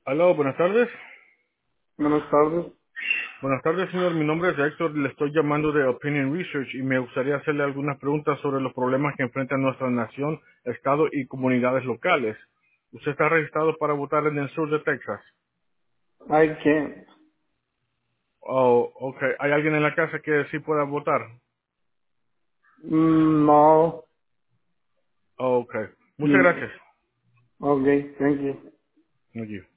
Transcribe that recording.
Aló, buenas tardes. Buenas tardes. Buenas tardes, señor. Mi nombre es Héctor. Le estoy llamando de Opinion Research y me gustaría hacerle algunas preguntas sobre los problemas que enfrenta nuestra nación, estado y comunidades locales. Usted está registrado para votar en el sur de Texas. I can't. Oh, ok. ¿Hay alguien en la casa que sí pueda votar? No. Oh, ok. Muchas Mm, gracias. okay, thank you. Thank you.